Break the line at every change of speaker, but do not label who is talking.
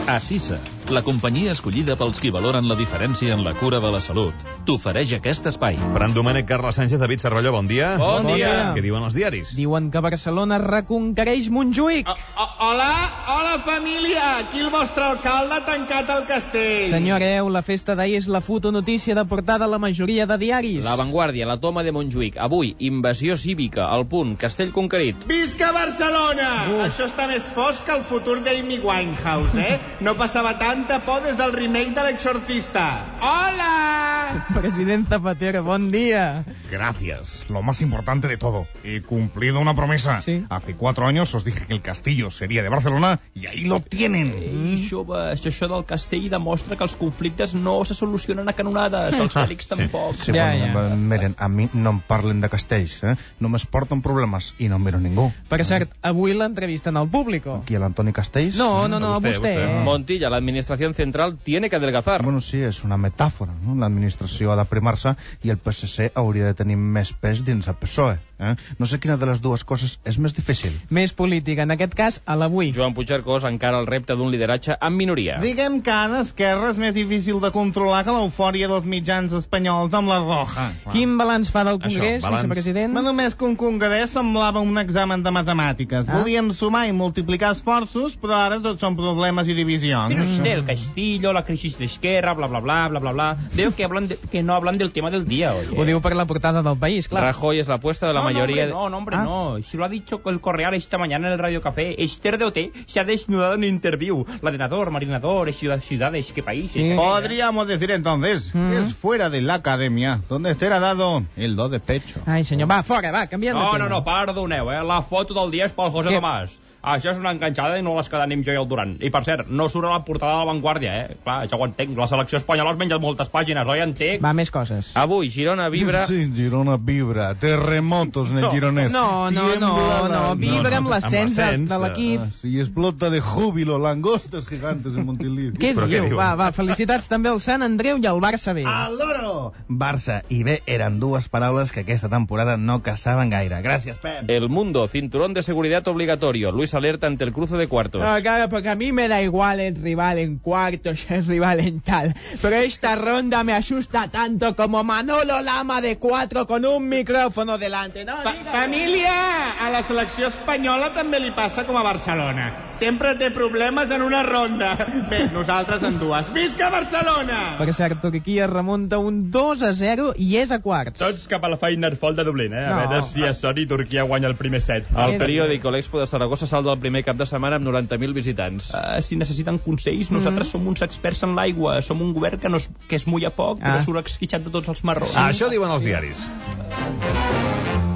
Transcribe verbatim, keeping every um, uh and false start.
Acisa, la companyia escollida pels qui valoren la diferència en la cura de la salut, t'ofereix aquest espai.
Fran Domènech, Carles Sánchez, David Cervelló, bon dia.
Bon, bon dia. dia.
Què diuen els diaris?
Diuen que Barcelona reconquereix Montjuïc.
O, o, hola, hola família, aquí el vostre alcalde ha tancat el castell.
Senyor Areu, la festa d'ahir és la fotonotícia de portada a la majoria de diaris.
La Vanguardia, la toma de Montjuïc. Avui, invasió cívica, al punt, castell conquerit.
Visca Barcelona! Uh. Això està més fosc que el futur d'Amy Winehouse, eh? No passava tanta por des del remake de l'Exorcista. ¡Hola!
President Zapatero, bon día.
Gracias. Lo más importante de todo, he cumplido una promesa.
¿Sí?
Hace cuatro años os dije que el castillo sería de Barcelona y ahí lo tienen.
Ei, joves, això del castell demostra que els conflictes no se solucionen a canonades, els bèl·lics tampoc.
Sí,
Ja,
bueno,
ja.
miren, a mi no em parlen de castells, eh? Només porten problemes i no em miro ningú.
Per cert, avui l'entrevisten al Público.
Aquí l'Antoni Castells?
No, no, no,
A vostè,
vostè.
vostè.
Montilla, la administración central tiene que adelgazar.
Bueno, sí, és una metàfora, no? L'administració ha d'aprimar-se i el P S C hauria de tenir més pes dins el P S O E. Eh? No sé quina de les dues coses és més difícil.
Més política, en aquest cas, a l'avui.
Joan Puigcercós encara el repte d'un lideratge en minoria.
Diguem que ara Esquerra és més difícil de controlar que l'eufòria dels mitjans espanyols amb la Roja.
Quin balanç fa del Congrés,
balanç.
vicepresident?
Ma només que un congrés semblava un examen de matemàtiques.
Ah.
Volíem sumar i multiplicar esforços, però ara tots són problemes i divisions.
Pero usted, el Castillo, la crisis de Esquerra, bla, bla, bla, bla, bla, bla. Veo que, hablan de, que no hablan del tema del día hoy.
Ho diu per la portada del País, clar.
Rajoy es la apuesta de la
no,
mayoría...
No, hombre, no, no, hombre,
Ah.
no. Si lo ha dicho el Correal esta mañana en el Radio Café, Esther de O T se ha desnudado en interview. La de Nador, Marinador, ciudades, ciudades, qué países.
Sí.
qué-
Podríamos decir entonces
Mm.
que es fuera de la academia donde Esther ha dado el do de pecho.
Ai, senyor, va, fora, va, canviem de
No,
tema.
no, no, perdoneu, eh? La foto del dia és pel José
Què?
Tomàs. Això és una enganxada i no les quedanim jo i el Duran. I per cert, no surt a la portada de la Vanguardia, eh? Clar, ja ho entenc. La selecció espanyola es menja moltes pàgines, oi, entenc?
Va, més coses.
Avui, Girona vibra...
Sí, Girona vibra. Terremotos en el
No.
gironès.
No, no, no, no, vibra amb l'ascens de,
l'ascens,
de l'equip.
Ah, sí, explota de júbilo, langostes gigantes en Montilivi.
Què
Però què
diu?
diu?
Va, va, felicitats també al Sant Andreu i al Barça B.
Al loro! Barça i B eren dues paraules que aquesta temporada no caçaven gaire. Gràcies, Pep.
El Mundo, cinturón de seguridad obligatorio. Luis alerta ante el cruce de cuartos.
Ah, claro, porque a mí me da igual el rival en cuartos, el rival en tal. Pero esta ronda me asusta tanto como Manolo Lama de cuatro con un micrófono delante, ¿no?
Fa
Dígame.
família! A la selecció espanyola també li passa com a Barcelona. Sempre té problemes en una ronda. Bé, nosaltres en dues. Visca Barcelona!
Per cert, Turquia remunta un dos a zero i és a quarts.
Tots cap a la Final Four de Dublín, eh? A
No.
veure si a sort Turquia guanya el primer set.
El periòdico L'Expo de Saragossa salda el primer cap de setmana amb noranta mil visitants.
Uh, si necessiten consells, nosaltres som uns experts en l'aigua. Som un govern que, no es, que es mulla poc,
Ah.
però surt esquitxat de tots els marrons.
Això diuen els diaris.